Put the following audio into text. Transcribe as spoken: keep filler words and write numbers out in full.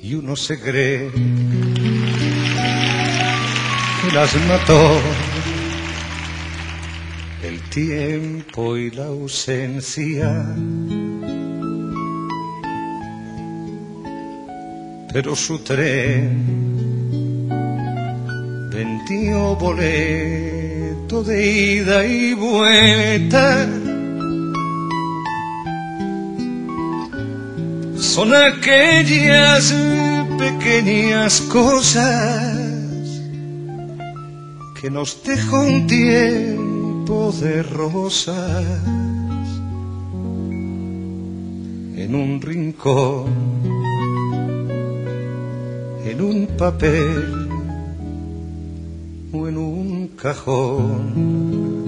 y uno se cree que las mató el tiempo y la ausencia. Pero su tren vendió boleto de ida y vuelta. Son aquellas pequeñas cosas que nos deja un tiempo de rosas en un rincón, en un papel o en un cajón.